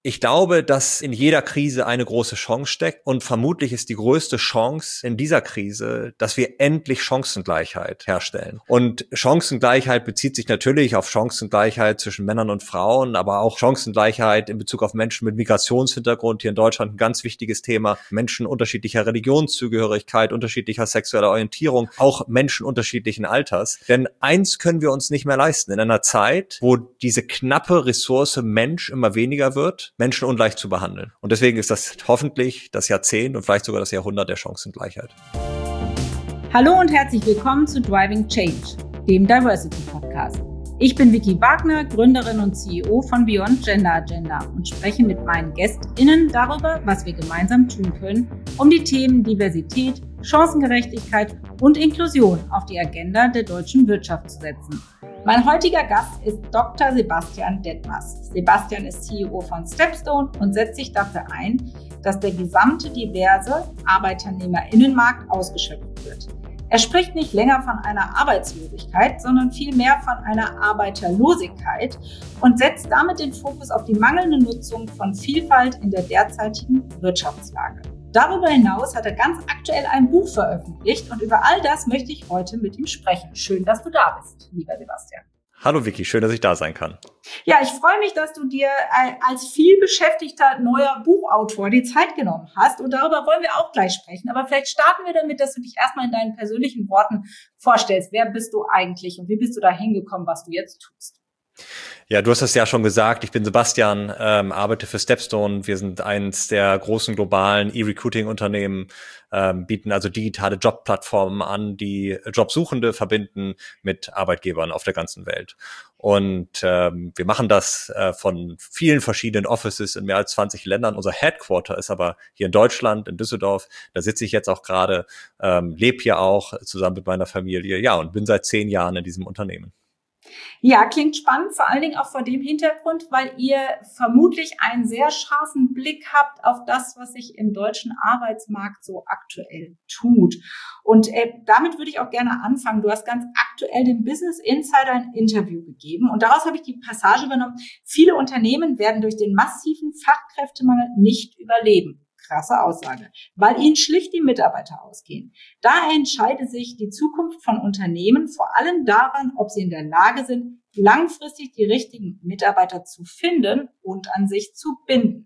Ich glaube, dass in jeder Krise eine große Chance steckt und vermutlich ist die größte Chance in dieser Krise, dass wir endlich Chancengleichheit herstellen. Und Chancengleichheit bezieht sich natürlich auf Chancengleichheit zwischen Männern und Frauen, aber auch Chancengleichheit in Bezug auf Menschen mit Migrationshintergrund. Hier in Deutschland ein ganz wichtiges Thema. Menschen unterschiedlicher Religionszugehörigkeit, unterschiedlicher sexueller Orientierung, auch Menschen unterschiedlichen Alters. Denn eins können wir uns nicht mehr leisten. In einer Zeit, wo diese knappe Ressource Mensch immer weniger wird, Menschen ungleich zu behandeln. Und deswegen ist das hoffentlich das Jahrzehnt und vielleicht sogar das Jahrhundert der Chancengleichheit. Hallo und herzlich willkommen zu Driving Change, dem Diversity Podcast. Ich bin Vicky Wagner, Gründerin und CEO von Beyond Gender Agenda und spreche mit meinen GästInnen darüber, was wir gemeinsam tun können, um die Themen Diversität, Chancengerechtigkeit und Inklusion auf die Agenda der deutschen Wirtschaft zu setzen. Mein heutiger Gast ist Dr. Sebastian Detmers. Sebastian ist CEO von Stepstone und setzt sich dafür ein, dass der gesamte diverse ArbeitnehmerInnenmarkt ausgeschöpft wird. Er spricht nicht länger von einer Arbeitslosigkeit, sondern vielmehr von einer Arbeiterlosigkeit und setzt damit den Fokus auf die mangelnde Nutzung von Vielfalt in der derzeitigen Wirtschaftslage. Darüber hinaus hat er ganz aktuell ein Buch veröffentlicht und über all das möchte ich heute mit ihm sprechen. Schön, dass du da bist, lieber Sebastian. Hallo Vicky, schön, dass ich da sein kann. Ja, ich freue mich, dass du dir als vielbeschäftigter neuer Buchautor die Zeit genommen hast und darüber wollen wir auch gleich sprechen. Aber vielleicht starten wir damit, dass du dich erstmal in deinen persönlichen Worten vorstellst. Wer bist du eigentlich und wie bist du da hingekommen, was du jetzt tust? Ja, du hast es ja schon gesagt, ich bin Sebastian, arbeite für Stepstone. Wir sind eins der großen globalen E-Recruiting-Unternehmen, bieten also digitale Jobplattformen an, die Jobsuchende verbinden mit Arbeitgebern auf der ganzen Welt. Und wir machen das von vielen verschiedenen Offices in mehr als 20 Ländern. Unser Headquarter ist aber hier in Deutschland, in Düsseldorf. Da sitze ich jetzt auch gerade, lebe hier auch zusammen mit meiner Familie. Ja, und bin seit 10 Jahren in diesem Unternehmen. Ja, klingt spannend, vor allen Dingen auch vor dem Hintergrund, weil ihr vermutlich einen sehr scharfen Blick habt auf das, was sich im deutschen Arbeitsmarkt so aktuell tut. Und damit würde ich auch gerne anfangen. Du hast ganz aktuell dem Business Insider ein Interview gegeben und daraus habe ich die Passage übernommen: Viele Unternehmen werden durch den massiven Fachkräftemangel nicht überleben. Krasse Aussage, weil ihnen schlicht die Mitarbeiter ausgehen. Daher entscheidet sich die Zukunft von Unternehmen vor allem daran, ob sie in der Lage sind, langfristig die richtigen Mitarbeiter zu finden und an sich zu binden.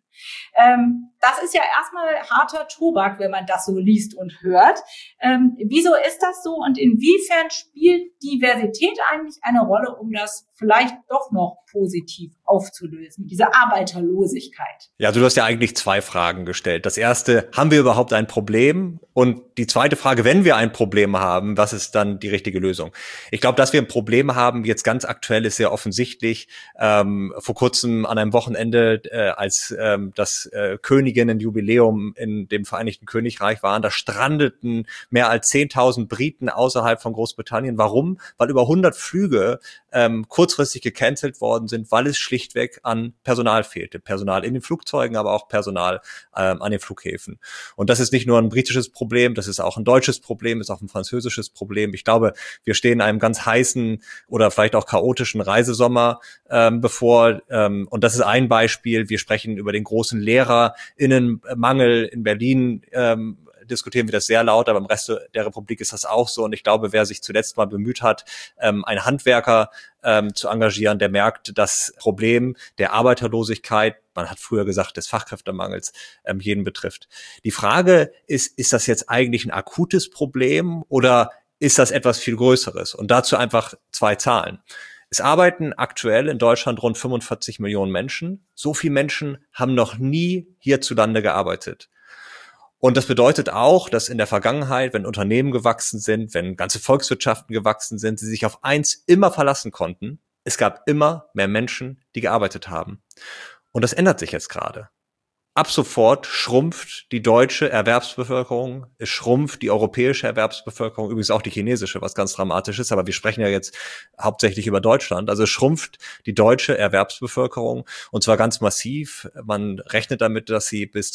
Das ist ja erstmal harter Tobak, wenn man das so liest und hört. Wieso ist das so und inwiefern spielt Diversität eigentlich eine Rolle, um das vielleicht doch noch positiv aufzulösen, diese Arbeiterlosigkeit? Ja, also du hast ja eigentlich 2 Fragen gestellt. Das erste, haben wir überhaupt ein Problem? Und die zweite Frage, wenn wir ein Problem haben, was ist dann die richtige Lösung? Ich glaube, dass wir ein Problem haben, jetzt ganz aktuell ist sehr offensichtlich. Vor kurzem an einem Wochenende, als das Königinnenjubiläum in dem Vereinigten Königreich waren, da strandeten mehr als 10.000 Briten außerhalb von Großbritannien. Warum? Weil über 100 Flüge kurzfristig gecancelt worden sind, weil es schlichtweg an Personal fehlte. Personal in den Flugzeugen, aber auch Personal an den Flughäfen. Und das ist nicht nur ein britisches Problem, das ist auch ein deutsches Problem, ist auch ein französisches Problem. Ich glaube, wir stehen einem ganz heißen oder vielleicht auch chaotischen Reisesommer bevor. Und das ist ein Beispiel. Wir sprechen über den großen LehrerInnenmangel in Berlin. Diskutieren wir das sehr laut, aber im Rest der Republik ist das auch so. Und ich glaube, wer sich zuletzt mal bemüht hat, einen Handwerker zu engagieren, der merkt, das Problem der Arbeiterlosigkeit, man hat früher gesagt, des Fachkräftemangels, jeden betrifft. Die Frage ist das jetzt eigentlich ein akutes Problem oder ist das etwas viel Größeres? Und dazu einfach 2 Zahlen. Es arbeiten aktuell in Deutschland rund 45 Millionen Menschen. So viele Menschen haben noch nie hierzulande gearbeitet. Und das bedeutet auch, dass in der Vergangenheit, wenn Unternehmen gewachsen sind, wenn ganze Volkswirtschaften gewachsen sind, sie sich auf eins immer verlassen konnten: Es gab immer mehr Menschen, die gearbeitet haben. Und das ändert sich jetzt gerade. ab sofort schrumpft die deutsche Erwerbsbevölkerung, es schrumpft die europäische Erwerbsbevölkerung, übrigens auch die chinesische, was ganz dramatisch ist, aber wir sprechen ja jetzt hauptsächlich über Deutschland. Also es schrumpft die deutsche Erwerbsbevölkerung und zwar ganz massiv. Man rechnet damit, dass sie bis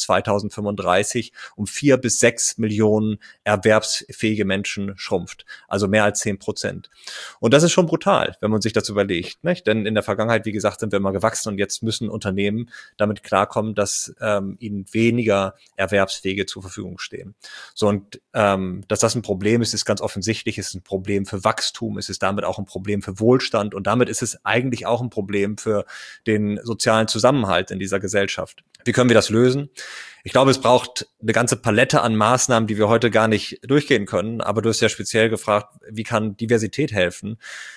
2035 um 4 bis 6 Millionen erwerbsfähige Menschen schrumpft. Also mehr als 10%. Und das ist schon brutal, wenn man sich das überlegt, nicht? Denn in der Vergangenheit, wie gesagt, sind wir immer gewachsen und jetzt müssen Unternehmen damit klarkommen, dass ihnen weniger Erwerbswege zur Verfügung stehen. So, und dass das ein Problem ist, ist ganz offensichtlich. Es ist ein Problem für Wachstum, es ist damit auch ein Problem für Wohlstand und damit ist es eigentlich auch ein Problem für den sozialen Zusammenhalt in dieser Gesellschaft. Wie können wir das lösen? Ich glaube, es braucht eine ganze Palette an Maßnahmen, die wir heute gar nicht durchgehen können. Aber du hast ja speziell gefragt, wie kann Diversität helfen?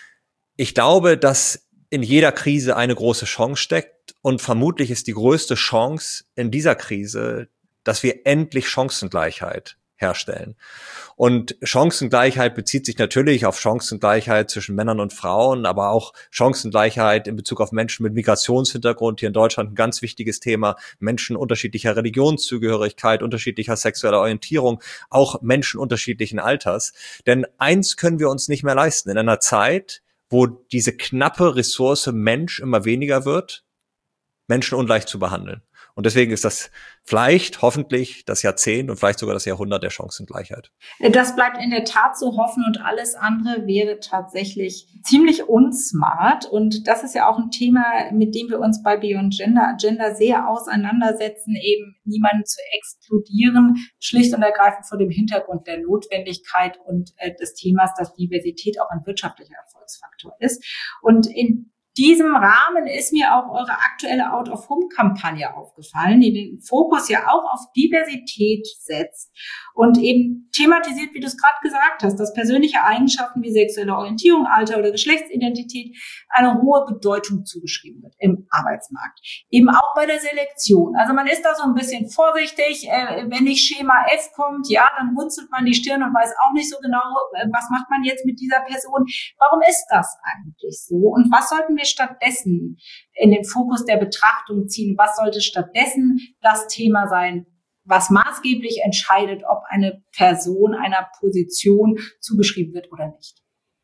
Ich glaube, dass in jeder Krise eine große Chance steckt und vermutlich ist die größte Chance in dieser Krise, dass wir endlich Chancengleichheit herstellen. Und Chancengleichheit bezieht sich natürlich auf Chancengleichheit zwischen Männern und Frauen, aber auch Chancengleichheit in Bezug auf Menschen mit Migrationshintergrund. Hier in Deutschland ein ganz wichtiges Thema. Menschen unterschiedlicher Religionszugehörigkeit, unterschiedlicher sexueller Orientierung, auch Menschen unterschiedlichen Alters. Denn eins können wir uns nicht mehr leisten. In einer Zeit, wo diese knappe Ressource Mensch immer weniger wird, Menschen ungleich zu behandeln. Und deswegen ist das vielleicht, hoffentlich, das Jahrzehnt und vielleicht sogar das Jahrhundert der Chancengleichheit. Das bleibt in der Tat so hoffen und alles andere wäre tatsächlich ziemlich unsmart. Und das ist ja auch ein Thema, mit dem wir uns bei Beyond Gender sehr auseinandersetzen, eben niemanden zu exkludieren, schlicht und ergreifend vor dem Hintergrund der Notwendigkeit und des Themas, dass Diversität auch ein wirtschaftlicher Erfolgsfaktor ist. Und in diesem Rahmen ist mir auch eure aktuelle Out-of-Home-Kampagne aufgefallen, die den Fokus ja auch auf Diversität setzt und eben thematisiert, wie du es gerade gesagt hast, dass persönliche Eigenschaften wie sexuelle Orientierung, Alter oder Geschlechtsidentität eine hohe Bedeutung zugeschrieben wird im Arbeitsmarkt. Eben auch bei der Selektion. Also man ist da so ein bisschen vorsichtig. Wenn nicht Schema F kommt, ja, dann runzelt man die Stirn und weiß auch nicht so genau, was macht man jetzt mit dieser Person. Warum ist das eigentlich so? Und was sollten wir stattdessen in den Fokus der Betrachtung ziehen? Was sollte stattdessen das Thema sein, was maßgeblich entscheidet, ob eine Person einer Position zugeschrieben wird oder nicht?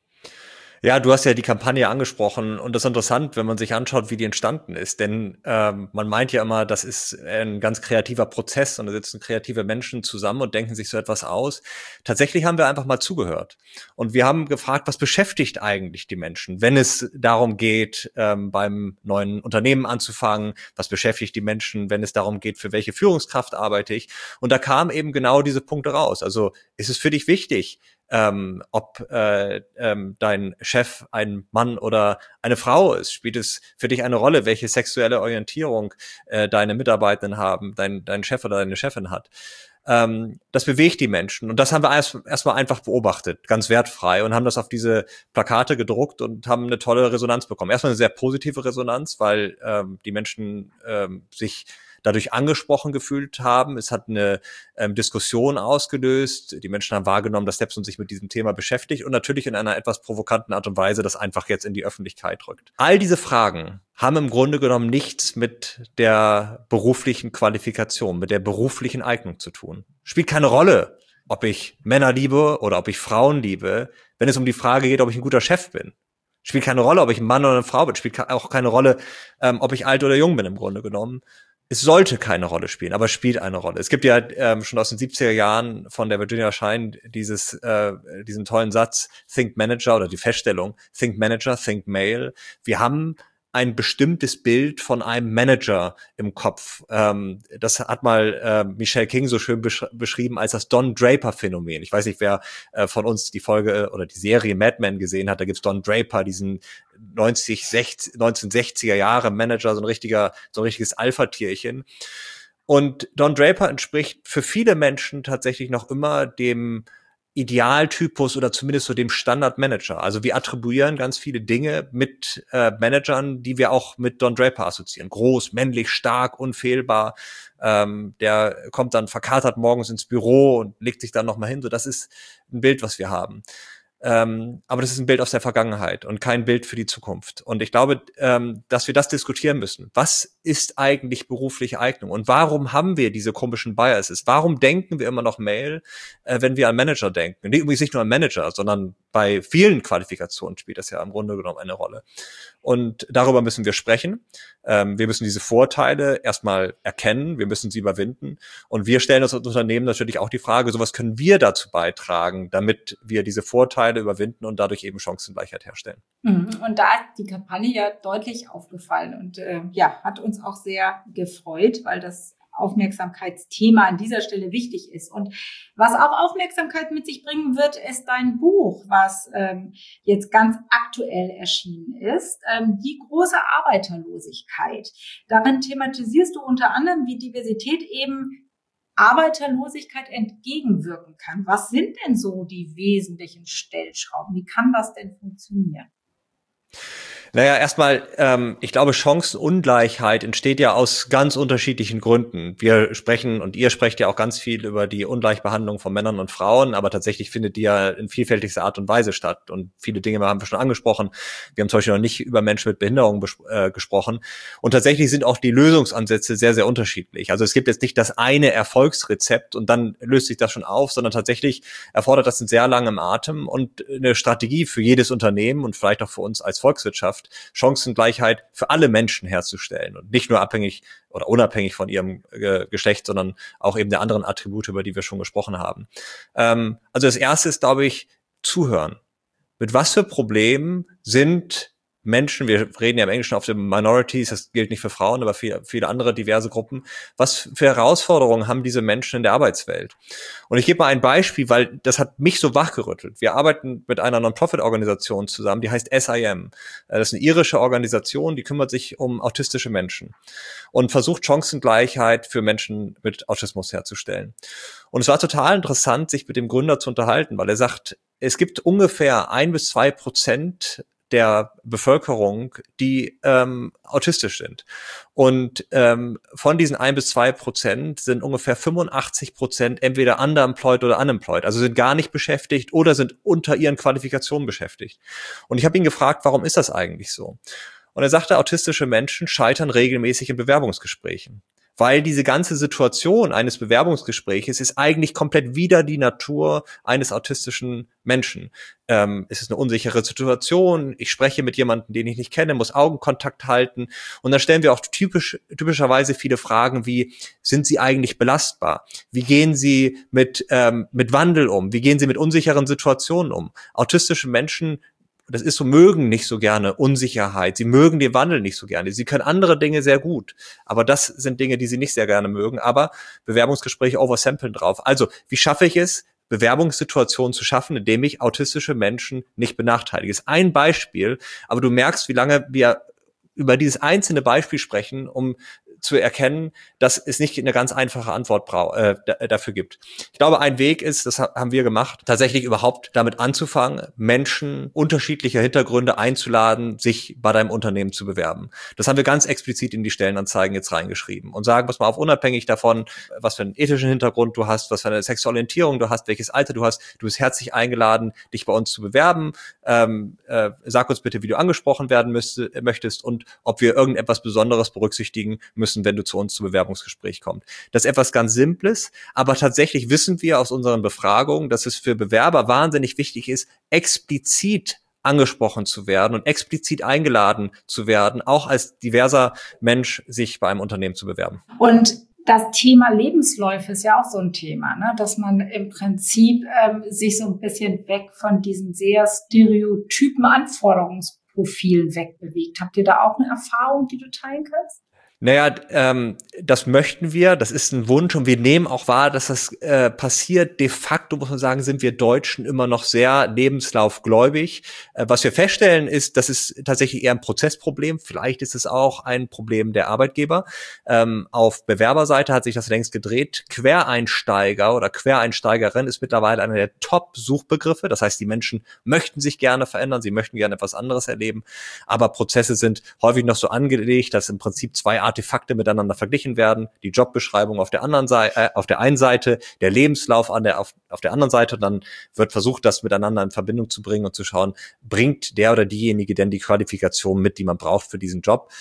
Ja, du hast ja die Kampagne angesprochen und das ist interessant, wenn man sich anschaut, wie die entstanden ist. Denn man meint ja immer, das ist ein ganz kreativer Prozess und da sitzen kreative Menschen zusammen und denken sich so etwas aus. Tatsächlich haben wir einfach mal zugehört und wir haben gefragt, was beschäftigt eigentlich die Menschen, wenn es darum geht, beim neuen Unternehmen anzufangen, was beschäftigt die Menschen, wenn es darum geht, für welche Führungskraft arbeite ich. Und da kamen eben genau diese Punkte raus. Also ist es für dich wichtig, ob dein Chef ein Mann oder eine Frau ist? Spielt es für dich eine Rolle, welche sexuelle Orientierung deine Mitarbeitenden haben, dein Chef oder deine Chefin hat? Das bewegt die Menschen. Und das haben wir erstmal einfach beobachtet, ganz wertfrei, und haben das auf diese Plakate gedruckt und haben eine tolle Resonanz bekommen. Erstmal eine sehr positive Resonanz, weil die Menschen sich dadurch angesprochen gefühlt haben. Es hat eine Diskussion ausgelöst. Die Menschen haben wahrgenommen, dass Stepstone sich mit diesem Thema beschäftigt und natürlich in einer etwas provokanten Art und Weise das einfach jetzt in die Öffentlichkeit rückt. All diese Fragen haben im Grunde genommen nichts mit der beruflichen Qualifikation, mit der beruflichen Eignung zu tun. Spielt keine Rolle, ob ich Männer liebe oder ob ich Frauen liebe, wenn es um die Frage geht, ob ich ein guter Chef bin. Spielt keine Rolle, ob ich ein Mann oder eine Frau bin. Spielt auch keine Rolle, ob ich alt oder jung bin im Grunde genommen. Es sollte keine Rolle spielen, aber es spielt eine Rolle. Es gibt ja schon aus den 70er Jahren von der Virginia Schein diesen tollen Satz, Think Manager, oder die Feststellung, Think Manager, Think Male. Wir haben ein bestimmtes Bild von einem Manager im Kopf. Das hat mal Michelle King so schön beschrieben als das Don Draper-Phänomen. Ich weiß nicht, wer von uns die Folge oder die Serie Mad Men gesehen hat. Da gibt's Don Draper, diesen 1960er Jahre Manager, so ein richtiges Alpha-Tierchen. Und Don Draper entspricht für viele Menschen tatsächlich noch immer dem Idealtypus oder zumindest so dem Standardmanager. Also wir attribuieren ganz viele Dinge mit Managern, die wir auch mit Don Draper assoziieren. Groß, männlich, stark, unfehlbar. Der kommt dann verkatert morgens ins Büro und legt sich dann nochmal hin. So, das ist ein Bild, was wir haben. Aber das ist ein Bild aus der Vergangenheit und kein Bild für die Zukunft. Und ich glaube, dass wir das diskutieren müssen. Was ist eigentlich berufliche Eignung und warum haben wir diese komischen Biases? Warum denken wir immer noch Male, wenn wir an Manager denken? Übrigens nicht nur an Manager, sondern bei vielen Qualifikationen spielt das ja im Grunde genommen eine Rolle. Und darüber müssen wir sprechen. Wir müssen diese Vorteile erstmal erkennen, wir müssen sie überwinden. Und wir stellen uns als Unternehmen natürlich auch die Frage, so was können wir dazu beitragen, damit wir diese Vorteile überwinden und dadurch eben Chancengleichheit herstellen. Und da ist die Kampagne ja deutlich aufgefallen und hat uns auch sehr gefreut, weil das Aufmerksamkeitsthema an dieser Stelle wichtig ist. Und was auch Aufmerksamkeit mit sich bringen wird, ist dein Buch, was jetzt ganz aktuell erschienen ist, die große Arbeiterlosigkeit. Darin thematisierst du unter anderem, wie Diversität eben Arbeiterlosigkeit entgegenwirken kann. Was sind denn so die wesentlichen Stellschrauben? Wie kann das denn funktionieren? Naja, erstmal, ich glaube, Chancenungleichheit entsteht ja aus ganz unterschiedlichen Gründen. Wir sprechen und ihr sprecht ja auch ganz viel über die Ungleichbehandlung von Männern und Frauen, aber tatsächlich findet die ja in vielfältigster Art und Weise statt. Und viele Dinge haben wir schon angesprochen. Wir haben zum Beispiel noch nicht über Menschen mit Behinderung gesprochen. Und tatsächlich sind auch die Lösungsansätze sehr, sehr unterschiedlich. Also es gibt jetzt nicht das eine Erfolgsrezept und dann löst sich das schon auf, sondern tatsächlich erfordert das einen sehr langen Atem und eine Strategie für jedes Unternehmen und vielleicht auch für uns als Volkswirtschaft, Chancengleichheit für alle Menschen herzustellen und nicht nur abhängig oder unabhängig von ihrem Geschlecht, sondern auch eben der anderen Attribute, über die wir schon gesprochen haben. Also das Erste ist, glaube ich, zuhören. Mit was für Problemen sind Menschen, wir reden ja im Englischen auf den Minorities, das gilt nicht für Frauen, aber für viele andere diverse Gruppen. Was für Herausforderungen haben diese Menschen in der Arbeitswelt? Und ich gebe mal ein Beispiel, weil das hat mich so wachgerüttelt. Wir arbeiten mit einer Non-Profit-Organisation zusammen, die heißt SIM. Das ist eine irische Organisation, die kümmert sich um autistische Menschen und versucht Chancengleichheit für Menschen mit Autismus herzustellen. Und es war total interessant, sich mit dem Gründer zu unterhalten, weil er sagt, es gibt ungefähr 1-2% der Bevölkerung, die autistisch sind. Und von diesen 1-2% sind ungefähr 85% entweder underemployed oder unemployed, also sind gar nicht beschäftigt oder sind unter ihren Qualifikationen beschäftigt. Und ich habe ihn gefragt, warum ist das eigentlich so? Und er sagte, autistische Menschen scheitern regelmäßig in Bewerbungsgesprächen. Weil diese ganze Situation eines Bewerbungsgespräches ist eigentlich komplett wider die Natur eines autistischen Menschen. Es ist eine unsichere Situation, ich spreche mit jemandem, den ich nicht kenne, muss Augenkontakt halten und dann stellen wir auch typischerweise viele Fragen wie, sind Sie eigentlich belastbar? Wie gehen Sie mit Wandel um? Wie gehen Sie mit unsicheren Situationen um? Autistische Menschen, das ist so, mögen nicht so gerne Unsicherheit. Sie mögen den Wandel nicht so gerne. Sie können andere Dinge sehr gut. Aber das sind Dinge, die sie nicht sehr gerne mögen. Aber Bewerbungsgespräche oversamplen drauf. Also, wie schaffe ich es, Bewerbungssituationen zu schaffen, indem ich autistische Menschen nicht benachteilige? Das ist ein Beispiel. Aber du merkst, wie lange wir über dieses einzelne Beispiel sprechen, um zu erkennen, dass es nicht eine ganz einfache Antwort dafür gibt. Ich glaube, ein Weg ist, das haben wir gemacht, tatsächlich überhaupt damit anzufangen, Menschen unterschiedlicher Hintergründe einzuladen, sich bei deinem Unternehmen zu bewerben. Das haben wir ganz explizit in die Stellenanzeigen jetzt reingeschrieben und sagen, pass mal auf, unabhängig davon, was für einen ethischen Hintergrund du hast, was für eine Sexualorientierung du hast, welches Alter du hast, du bist herzlich eingeladen, dich bei uns zu bewerben. Sag uns bitte, wie du angesprochen werden möchtest und ob wir irgendetwas Besonderes berücksichtigen müssen, wenn du zu uns zum Bewerbungsgespräch kommst. Das ist etwas ganz Simples, aber tatsächlich wissen wir aus unseren Befragungen, dass es für Bewerber wahnsinnig wichtig ist, explizit angesprochen zu werden und explizit eingeladen zu werden, auch als diverser Mensch sich bei einem Unternehmen zu bewerben. Und das Thema Lebensläufe ist ja auch so ein Thema, ne? Dass man im Prinzip sich so ein bisschen weg von diesen sehr stereotypen Anforderungsprofilen wegbewegt. Habt ihr da auch eine Erfahrung, die du teilen kannst? Naja, das möchten wir, das ist ein Wunsch und wir nehmen auch wahr, dass das passiert. De facto, muss man sagen, sind wir Deutschen immer noch sehr lebenslaufgläubig. Was wir feststellen ist, das ist tatsächlich eher ein Prozessproblem. Vielleicht ist es auch ein Problem der Arbeitgeber. Auf Bewerberseite hat sich das längst gedreht. Quereinsteiger oder Quereinsteigerin ist mittlerweile einer der Top-Suchbegriffe. Das heißt, die Menschen möchten sich gerne verändern, sie möchten gerne etwas anderes erleben. Aber Prozesse sind häufig noch so angelegt, dass im Prinzip zwei Artefakte miteinander verglichen werden, die Jobbeschreibung auf der anderen Seite, auf der einen Seite, der Lebenslauf auf der anderen Seite, und dann wird versucht, das miteinander in Verbindung zu bringen und zu schauen, bringt der oder diejenige denn die Qualifikation mit, die man braucht für diesen Job.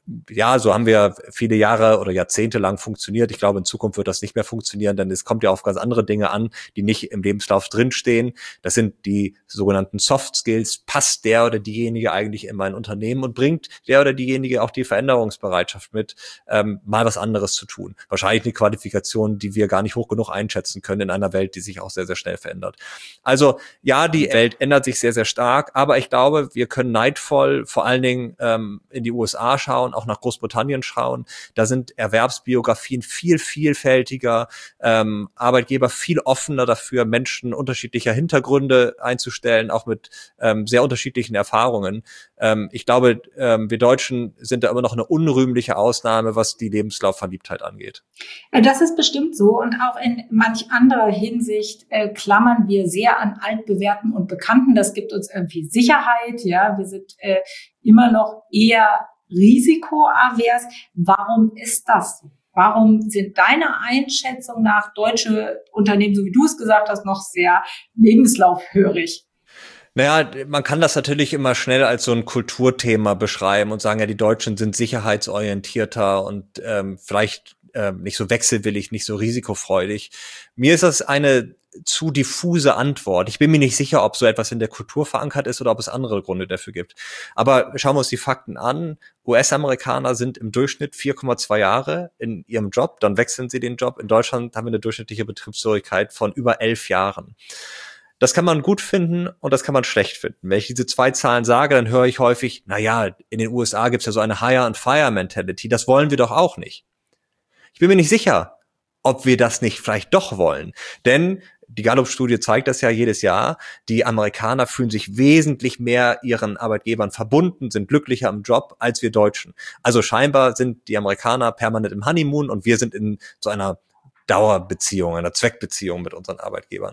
ja, so haben wir viele Jahre oder Jahrzehnte lang funktioniert. Ich glaube, in Zukunft wird das nicht mehr funktionieren, denn es kommt ja auf ganz andere Dinge an, die nicht im Lebenslauf drinstehen. Das sind die sogenannten Soft Skills. Passt der oder diejenige eigentlich in mein Unternehmen und bringt der oder diejenige auch die Veränderungsbereitschaft mit, mal was anderes zu tun. Wahrscheinlich eine Qualifikation, die wir gar nicht hoch genug einschätzen können in einer Welt, die sich auch sehr, sehr schnell verändert. Also ja, die Welt ändert sich sehr, sehr stark, aber ich glaube, wir können neidvoll vor allen Dingen in die USA schauen, auch nach Großbritannien schauen. Da sind Erwerbsbiografien viel vielfältiger, Arbeitgeber viel offener dafür, Menschen unterschiedlicher Hintergründe einzustellen, auch mit sehr unterschiedlichen Erfahrungen. Ich glaube, wir Deutschen sind da immer noch eine unrühmliche Ausnahme, was die Lebenslaufverliebtheit angeht. Das ist bestimmt so und auch in manch anderer Hinsicht klammern wir sehr an Altbewährten und Bekannten. Das gibt uns irgendwie Sicherheit. Ja, wir sind immer noch eher risikoavers. Warum ist das so? Warum sind deiner Einschätzung nach deutsche Unternehmen, so wie du es gesagt hast, noch sehr lebenslaufhörig? Naja, man kann das natürlich immer schnell als so ein Kulturthema beschreiben und sagen, ja, die Deutschen sind sicherheitsorientierter und vielleicht nicht so wechselwillig, nicht so risikofreudig. Mir ist das eine zu diffuse Antwort. Ich bin mir nicht sicher, ob so etwas in der Kultur verankert ist oder ob es andere Gründe dafür gibt. Aber schauen wir uns die Fakten an. US-Amerikaner sind im Durchschnitt 4,2 Jahre in ihrem Job, dann wechseln sie den Job. In Deutschland haben wir eine durchschnittliche Betriebsfähigkeit von über 11 Jahren. Das kann man gut finden und das kann man schlecht finden. Wenn ich diese zwei Zahlen sage, dann höre ich häufig, naja, in den USA gibt es ja so eine Hire-and-Fire-Mentality. Das wollen wir doch auch nicht. Ich bin mir nicht sicher, ob wir das nicht vielleicht doch wollen. Denn die Gallup-Studie zeigt das ja jedes Jahr. Die Amerikaner fühlen sich wesentlich mehr ihren Arbeitgebern verbunden, sind glücklicher im Job als wir Deutschen. Also scheinbar sind die Amerikaner permanent im Honeymoon und wir sind in so einer Dauerbeziehung, einer Zweckbeziehung mit unseren Arbeitgebern.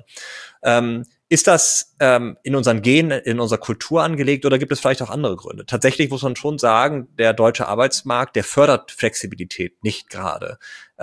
Ist das in unseren Genen, in unserer Kultur angelegt oder gibt es vielleicht auch andere Gründe? Tatsächlich muss man schon sagen, der deutsche Arbeitsmarkt, der fördert Flexibilität nicht gerade.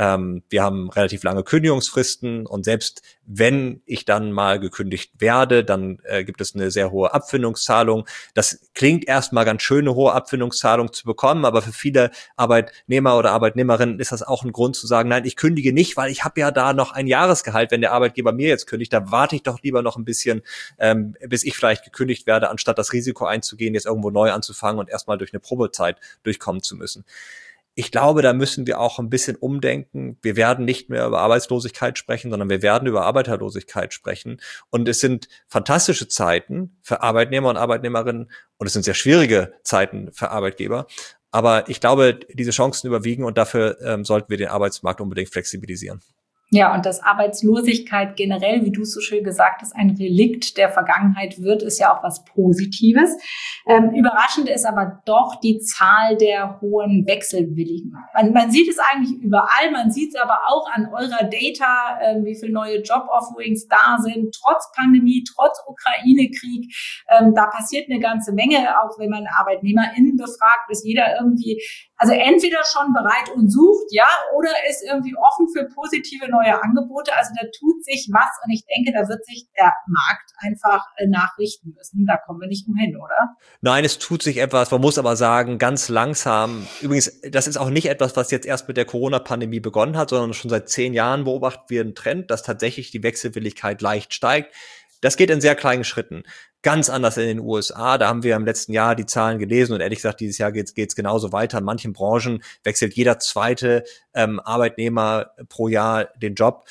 Wir haben relativ lange Kündigungsfristen und selbst wenn ich dann mal gekündigt werde, dann gibt es eine sehr hohe Abfindungszahlung. Das klingt erstmal ganz schön, eine hohe Abfindungszahlung zu bekommen, aber für viele Arbeitnehmer oder Arbeitnehmerinnen ist das auch ein Grund zu sagen, nein, ich kündige nicht, weil ich habe ja da noch ein Jahresgehalt. Wenn der Arbeitgeber mir jetzt kündigt, da warte ich doch lieber noch ein bisschen, bis ich vielleicht gekündigt werde, anstatt das Risiko einzugehen, jetzt irgendwo neu anzufangen und erstmal durch eine Probezeit durchkommen zu müssen. Ich glaube, da müssen wir auch ein bisschen umdenken. Wir werden nicht mehr über Arbeitslosigkeit sprechen, sondern wir werden über Arbeiterlosigkeit sprechen. Und es sind fantastische Zeiten für Arbeitnehmer und Arbeitnehmerinnen und es sind sehr schwierige Zeiten für Arbeitgeber. Aber ich glaube, diese Chancen überwiegen und dafür sollten wir den Arbeitsmarkt unbedingt flexibilisieren. Ja, und dass Arbeitslosigkeit generell, wie du es so schön gesagt hast, ein Relikt der Vergangenheit wird, ist ja auch was Positives. Überraschend ist aber doch die Zahl der hohen Wechselwilligen. Man sieht es eigentlich überall, man sieht es aber auch an eurer Data, wie viele neue Job-Offerings da sind, trotz Pandemie, trotz Ukraine-Krieg. Da passiert eine ganze Menge, auch wenn man ArbeitnehmerInnen befragt, ist jeder irgendwie, also entweder schon bereit und sucht, ja, oder ist irgendwie offen für positive neue Angebote. Also da tut sich was und ich denke, da wird sich der Markt einfach nachrichten müssen. Da kommen wir nicht umhin, oder? Nein, es tut sich etwas. Man muss aber sagen, ganz langsam. Übrigens, das ist auch nicht etwas, was jetzt erst mit der Corona-Pandemie begonnen hat, sondern schon seit 10 Jahren beobachten wir einen Trend, dass tatsächlich die Wechselwilligkeit leicht steigt. Das geht in sehr kleinen Schritten. Ganz anders in den USA. Da haben wir im letzten Jahr die Zahlen gelesen und ehrlich gesagt, dieses Jahr geht's genauso weiter. In manchen Branchen wechselt jeder zweite Arbeitnehmer pro Jahr den Job.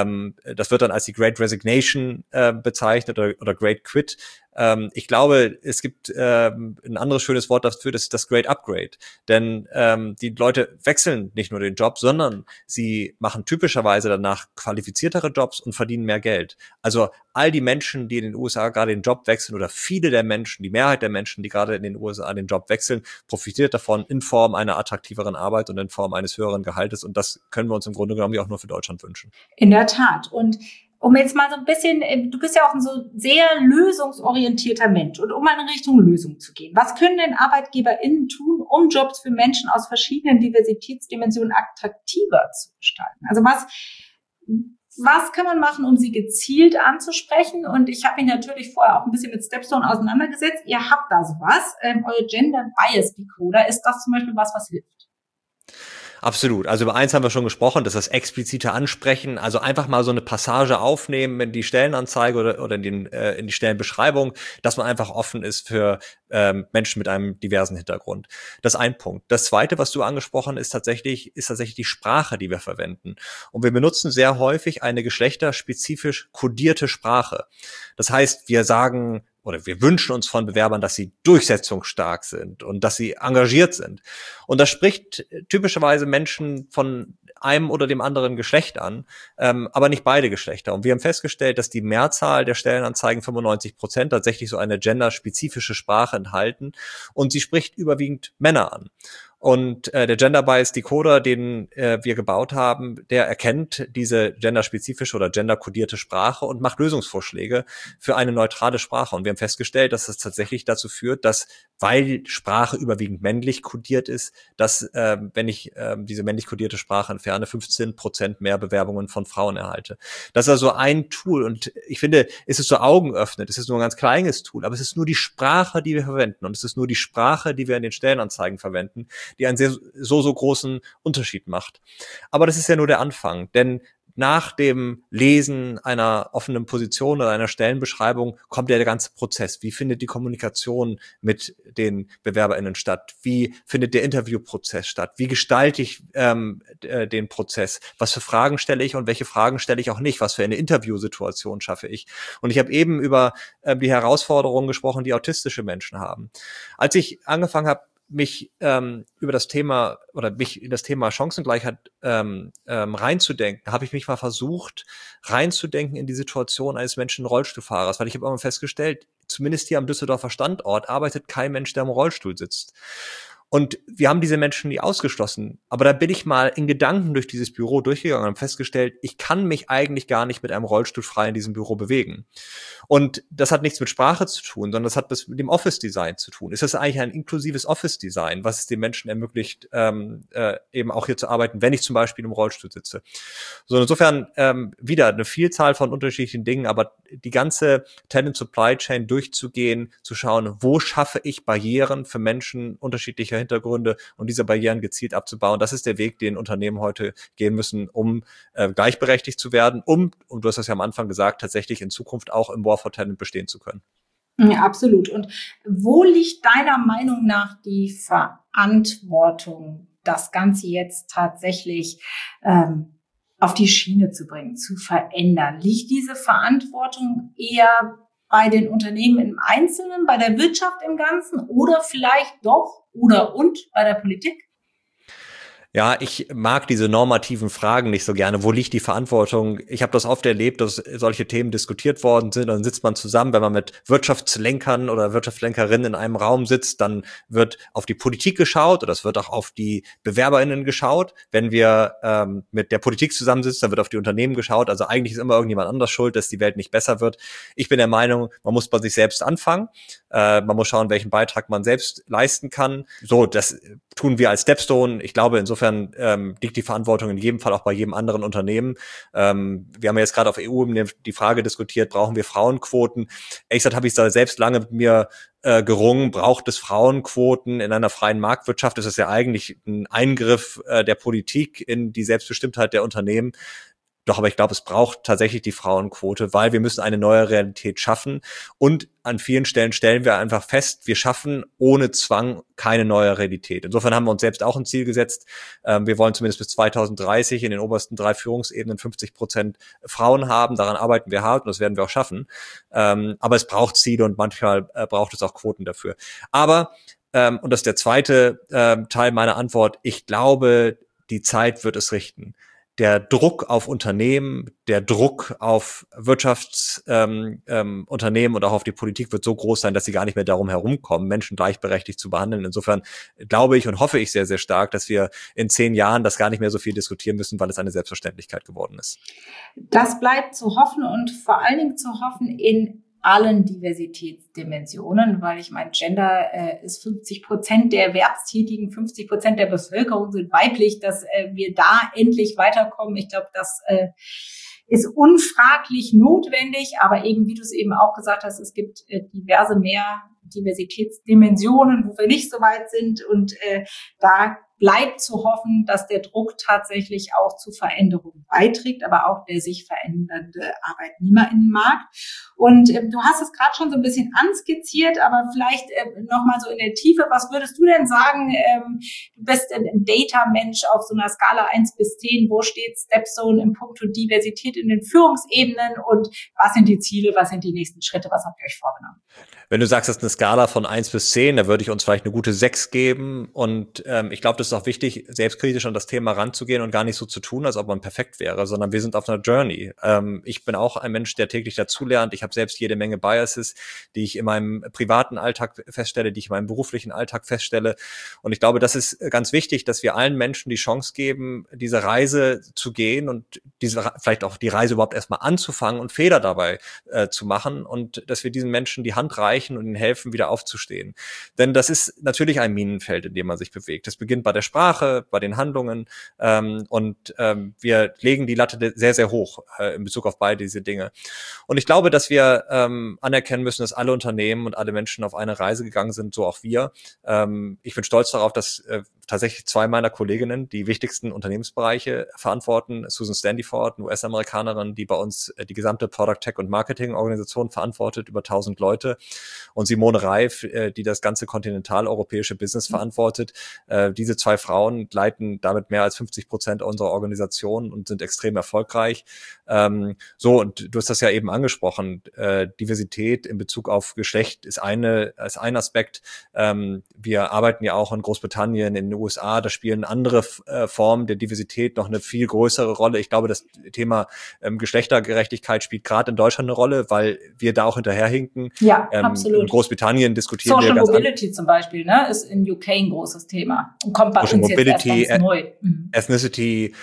Das wird dann als die Great Resignation bezeichnet oder Great Quit. Ich glaube, es gibt ein anderes schönes Wort dafür, das ist das Great Upgrade. Denn die Leute wechseln nicht nur den Job, sondern sie machen typischerweise danach qualifiziertere Jobs und verdienen mehr Geld. Also all die Menschen, die in den USA gerade den Job wechseln oder viele der Menschen, die Mehrheit der Menschen, die gerade in den USA den Job wechseln, profitiert davon in Form einer attraktiveren Arbeit und in Form eines höheren Gehaltes. Und das können wir uns im Grunde genommen auch nur für Deutschland wünschen. In der Tat. Und um jetzt mal so ein bisschen, du bist ja auch ein so sehr lösungsorientierter Mensch und um mal in Richtung Lösung zu gehen. Was können denn ArbeitgeberInnen tun, um Jobs für Menschen aus verschiedenen Diversitätsdimensionen attraktiver zu gestalten? Also Was kann man machen, um sie gezielt anzusprechen? Und ich habe mich natürlich vorher auch ein bisschen mit Stepstone auseinandergesetzt. Ihr habt da sowas. Euer Gender Bias Decoder, ist das zum Beispiel was hilft? Absolut. Also über eins haben wir schon gesprochen, das ist das explizite Ansprechen. Also einfach mal so eine Passage aufnehmen in die Stellenanzeige oder in die Stellenbeschreibung, dass man einfach offen ist für Menschen mit einem diversen Hintergrund. Das ist ein Punkt. Das zweite, was du angesprochen hast, ist tatsächlich die Sprache, die wir verwenden. Und wir benutzen sehr häufig eine geschlechterspezifisch kodierte Sprache. Das heißt, wir sagen oder wir wünschen uns von Bewerbern, dass sie durchsetzungsstark sind und dass sie engagiert sind. Und das spricht typischerweise Menschen von einem oder dem anderen Geschlecht an, aber nicht beide Geschlechter. Und wir haben festgestellt, dass die Mehrzahl der Stellenanzeigen, 95%, tatsächlich so eine genderspezifische Sprache enthalten. Und sie spricht überwiegend Männer an. Und der Gender Bias Decoder, den wir gebaut haben, der erkennt diese genderspezifische oder genderkodierte Sprache und macht Lösungsvorschläge für eine neutrale Sprache. Und wir haben festgestellt, dass das tatsächlich dazu führt, dass, weil Sprache überwiegend männlich kodiert ist, dass, wenn ich diese männlich kodierte Sprache entferne, 15% mehr Bewerbungen von Frauen erhalte. Das ist also ein Tool. Und ich finde, es ist so augenöffnend. Es ist nur ein ganz kleines Tool, aber es ist nur die Sprache, die wir verwenden. Und es ist nur die Sprache, die wir in den Stellenanzeigen verwenden, die einen so großen Unterschied macht. Aber das ist ja nur der Anfang, denn nach dem Lesen einer offenen Position oder einer Stellenbeschreibung kommt ja der ganze Prozess. Wie findet die Kommunikation mit den BewerberInnen statt? Wie findet der Interviewprozess statt? Wie gestalte ich den Prozess? Was für Fragen stelle ich und welche Fragen stelle ich auch nicht? Was für eine Interviewsituation schaffe ich? Und ich habe eben über die Herausforderungen gesprochen, die autistische Menschen haben. Als ich angefangen habe, mich über das Thema oder mich in das Thema Chancengleichheit reinzudenken, habe ich mich mal versucht, reinzudenken in die Situation eines Menschen Rollstuhlfahrers, weil ich habe immer festgestellt, zumindest hier am Düsseldorfer Standort arbeitet kein Mensch, der im Rollstuhl sitzt. Und wir haben diese Menschen nie ausgeschlossen. Aber da bin ich mal in Gedanken durch dieses Büro durchgegangen und habe festgestellt, ich kann mich eigentlich gar nicht mit einem Rollstuhl frei in diesem Büro bewegen. Und das hat nichts mit Sprache zu tun, sondern das hat mit dem Office-Design zu tun. Ist das eigentlich ein inklusives Office-Design, was es den Menschen ermöglicht, eben auch hier zu arbeiten, wenn ich zum Beispiel im Rollstuhl sitze? So, insofern wieder eine Vielzahl von unterschiedlichen Dingen, aber die ganze Talent-Supply-Chain durchzugehen, zu schauen, wo schaffe ich Barrieren für Menschen unterschiedlicher Hintergründe und diese Barrieren gezielt abzubauen. Das ist der Weg, den Unternehmen heute gehen müssen, um gleichberechtigt zu werden, und du hast das ja am Anfang gesagt, tatsächlich in Zukunft auch im War for Talent bestehen zu können. Ja, absolut. Und wo liegt deiner Meinung nach die Verantwortung, das Ganze jetzt tatsächlich auf die Schiene zu bringen, zu verändern? Liegt diese Verantwortung eher bei den Unternehmen im Einzelnen, bei der Wirtschaft im Ganzen oder vielleicht doch und bei der Politik? Ja, ich mag diese normativen Fragen nicht so gerne. Wo liegt die Verantwortung? Ich habe das oft erlebt, dass solche Themen diskutiert worden sind. Dann sitzt man zusammen, wenn man mit Wirtschaftslenkern oder Wirtschaftslenkerinnen in einem Raum sitzt, dann wird auf die Politik geschaut oder es wird auch auf die BewerberInnen geschaut. Wenn wir mit der Politik zusammensitzen, dann wird auf die Unternehmen geschaut. Also eigentlich ist immer irgendjemand anders schuld, dass die Welt nicht besser wird. Ich bin der Meinung, man muss bei sich selbst anfangen. Man muss schauen, welchen Beitrag man selbst leisten kann. So, das tun wir als Stepstone. Ich glaube, insofern liegt die Verantwortung in jedem Fall auch bei jedem anderen Unternehmen. Wir haben ja jetzt gerade auf EU-Ebene die Frage diskutiert, brauchen wir Frauenquoten? Ehrlich gesagt habe ich da selbst lange mit mir gerungen, braucht es Frauenquoten in einer freien Marktwirtschaft? Das ist ja eigentlich ein Eingriff der Politik in die Selbstbestimmtheit der Unternehmen. Doch, aber ich glaube, es braucht tatsächlich die Frauenquote, weil wir müssen eine neue Realität schaffen. Und an vielen Stellen stellen wir einfach fest, wir schaffen ohne Zwang keine neue Realität. Insofern haben wir uns selbst auch ein Ziel gesetzt. Wir wollen zumindest bis 2030 in den obersten 3 Führungsebenen 50% Frauen haben. Daran arbeiten wir hart und das werden wir auch schaffen. Aber es braucht Ziele und manchmal braucht es auch Quoten dafür. Aber, und das ist der zweite Teil meiner Antwort, ich glaube, die Zeit wird es richten. Der Druck auf Unternehmen, der Druck auf Wirtschaftsunternehmen und auch auf die Politik wird so groß sein, dass sie gar nicht mehr darum herumkommen, Menschen gleichberechtigt zu behandeln. Insofern glaube ich und hoffe ich sehr, sehr stark, dass wir in 10 Jahren das gar nicht mehr so viel diskutieren müssen, weil es eine Selbstverständlichkeit geworden ist. Das bleibt zu hoffen und vor allen Dingen zu hoffen in allen Diversitätsdimensionen, weil ich meine, Gender ist 50% der Erwerbstätigen, 50% der Bevölkerung sind weiblich, dass wir da endlich weiterkommen. Ich glaube, das ist unfraglich notwendig, aber eben, wie du es eben auch gesagt hast, es gibt diverse mehr Diversitätsdimensionen, wo wir nicht so weit sind und da bleibt zu hoffen, dass der Druck tatsächlich auch zu Veränderungen beiträgt, aber auch der sich verändernde Arbeitnehmerinnenmarkt. Und du hast es gerade schon so ein bisschen anskizziert, aber vielleicht nochmal so in der Tiefe, was würdest du denn sagen, du bist ein Data-Mensch auf so einer Skala 1 bis 10, wo steht Stepstone in puncto Diversität in den Führungsebenen und was sind die Ziele, was sind die nächsten Schritte, was habt ihr euch vorgenommen? Wenn du sagst, das ist eine Skala von 1 bis 10, da würde ich uns vielleicht eine gute 6 geben und ich glaube, das ist auch wichtig, selbstkritisch an das Thema ranzugehen und gar nicht so zu tun, als ob man perfekt wäre, sondern wir sind auf einer Journey. Ich bin auch ein Mensch, der täglich dazulernt. Ich habe selbst jede Menge Biases, die ich in meinem privaten Alltag feststelle, die ich in meinem beruflichen Alltag feststelle. Und ich glaube, das ist ganz wichtig, dass wir allen Menschen die Chance geben, diese Reise zu gehen und vielleicht auch die Reise überhaupt erstmal anzufangen und Fehler dabei zu machen und dass wir diesen Menschen die Hand reichen und ihnen helfen, wieder aufzustehen. Denn das ist natürlich ein Minenfeld, in dem man sich bewegt. Das beginnt bei der Sprache, bei den Handlungen und wir legen die Latte sehr, sehr hoch in Bezug auf beide diese Dinge. Und ich glaube, dass wir anerkennen müssen, dass alle Unternehmen und alle Menschen auf eine Reise gegangen sind, so auch wir. Ich bin stolz darauf, dass tatsächlich 2 meiner Kolleginnen die wichtigsten Unternehmensbereiche verantworten. Susan Standiford, eine US-Amerikanerin, die bei uns die gesamte Product Tech und Marketing-Organisation verantwortet, über 1000 Leute. Und Simone Reif, die das ganze kontinentaleuropäische Business verantwortet. Diese 2 Frauen leiten damit mehr als 50% unserer Organisation und sind extrem erfolgreich. Und du hast das ja eben angesprochen. Diversität in Bezug auf Geschlecht ist ein Aspekt. Wir arbeiten ja auch in Großbritannien, in den USA, da spielen andere Formen der Diversität noch eine viel größere Rolle. Ich glaube, das Thema Geschlechtergerechtigkeit spielt gerade in Deutschland eine Rolle, weil wir da auch hinterherhinken. Ja, absolut. In Großbritannien diskutieren Social wir Mobility zum Beispiel, ne, ist in UK ein großes Thema und kommt bei Social uns Mobility, jetzt erst ganz neu. Ethnicity,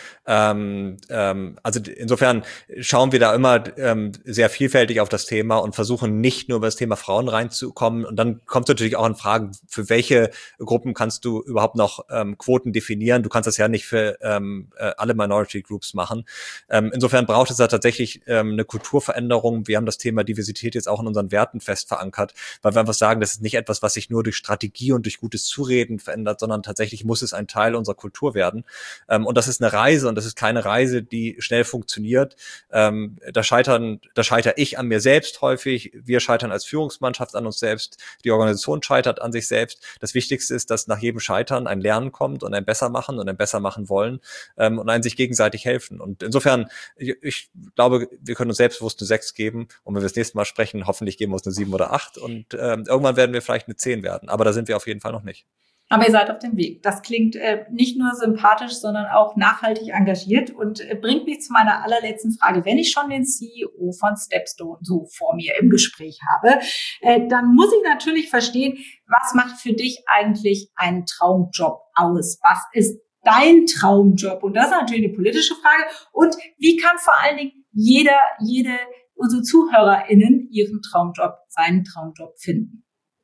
also insofern schauen wir da immer sehr vielfältig auf das Thema und versuchen nicht nur über das Thema Frauen reinzukommen. Und dann kommt es natürlich auch an Fragen, für welche Gruppen kannst du überhaupt noch Quoten definieren? Du kannst das ja nicht für alle Minority Groups machen. Insofern braucht es da tatsächlich eine Kulturveränderung. Wir haben das Thema Diversität jetzt auch in unseren Werten fest verankert, weil wir einfach sagen, das ist nicht etwas, was sich nur durch Strategie und durch gutes Zureden verändert, sondern tatsächlich muss es ein Teil unserer Kultur werden. Und das ist eine Reise und das ist keine Reise, die schnell funktioniert. Da scheitere ich an mir selbst häufig. Wir scheitern als Führungsmannschaft an uns selbst. Die Organisation scheitert an sich selbst. Das Wichtigste ist, dass nach jedem Scheitern ein Lernen kommt und ein Bessermachen und ein Bessermachen wollen und ein sich gegenseitig helfen. Und insofern, ich glaube, wir können uns selbstbewusst eine 6 geben und wenn wir das nächste Mal sprechen, hoffentlich geben wir uns eine 7 oder 8 und irgendwann werden wir vielleicht eine 10 werden. Aber da sind wir auf jeden Fall noch nicht. Aber ihr seid auf dem Weg. Das klingt nicht nur sympathisch, sondern auch nachhaltig engagiert und bringt mich zu meiner allerletzten Frage. Wenn ich schon den CEO von Stepstone so vor mir im Gespräch habe, dann muss ich natürlich verstehen, was macht für dich eigentlich einen Traumjob aus? Was ist dein Traumjob? Und das ist natürlich eine politische Frage. Und wie kann vor allen Dingen jede unsere ZuhörerInnen seinen Traumjob finden?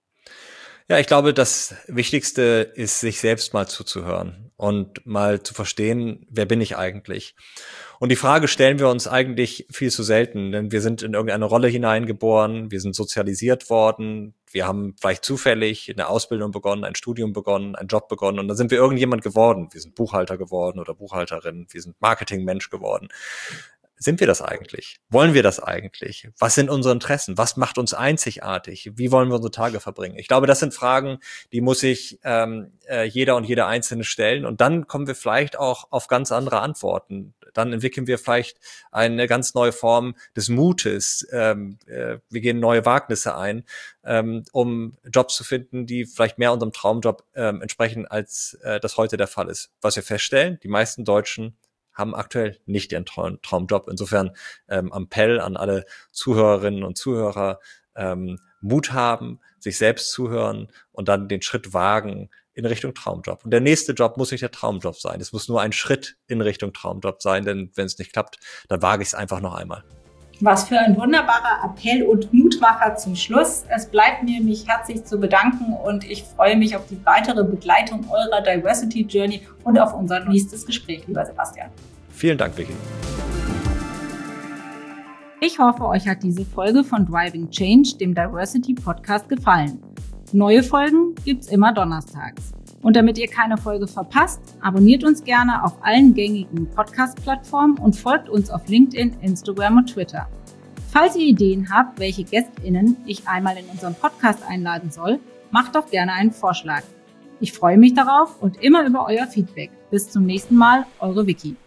Ja, ich glaube, das Wichtigste ist, sich selbst mal zuzuhören und mal zu verstehen, wer bin ich eigentlich? Und die Frage stellen wir uns eigentlich viel zu selten, denn wir sind in irgendeine Rolle hineingeboren, wir sind sozialisiert worden, wir haben vielleicht zufällig eine Ausbildung begonnen, ein Studium begonnen, einen Job begonnen und dann sind wir irgendjemand geworden. Wir sind Buchhalter geworden oder Buchhalterin, wir sind Marketingmensch geworden. Sind wir das eigentlich? Wollen wir das eigentlich? Was sind unsere Interessen? Was macht uns einzigartig? Wie wollen wir unsere Tage verbringen? Ich glaube, das sind Fragen, die muss sich jeder und jede Einzelne stellen. Und dann kommen wir vielleicht auch auf ganz andere Antworten. Dann entwickeln wir vielleicht eine ganz neue Form des Mutes. Wir gehen neue Wagnisse ein, um Jobs zu finden, die vielleicht mehr unserem Traumjob entsprechen, als das heute der Fall ist. Was wir feststellen, die meisten Deutschen haben aktuell nicht ihren Traumjob. Insofern Appell an alle Zuhörerinnen und Zuhörer, Mut haben, sich selbst zuhören und dann den Schritt wagen in Richtung Traumjob. Und der nächste Job muss nicht der Traumjob sein. Es muss nur ein Schritt in Richtung Traumjob sein, denn wenn es nicht klappt, dann wage ich es einfach noch einmal. Was für ein wunderbarer Appell und Mutmacher zum Schluss. Es bleibt mir, mich herzlich zu bedanken und ich freue mich auf die weitere Begleitung eurer Diversity Journey und auf unser nächstes Gespräch, lieber Sebastian. Vielen Dank, Vicky. Ich hoffe, euch hat diese Folge von Driving Change, dem Diversity Podcast, gefallen. Neue Folgen gibt's immer donnerstags. Und damit ihr keine Folge verpasst, abonniert uns gerne auf allen gängigen Podcast-Plattformen und folgt uns auf LinkedIn, Instagram und Twitter. Falls ihr Ideen habt, welche GästInnen ich einmal in unseren Podcast einladen soll, macht doch gerne einen Vorschlag. Ich freue mich darauf und immer über euer Feedback. Bis zum nächsten Mal, eure Vicky.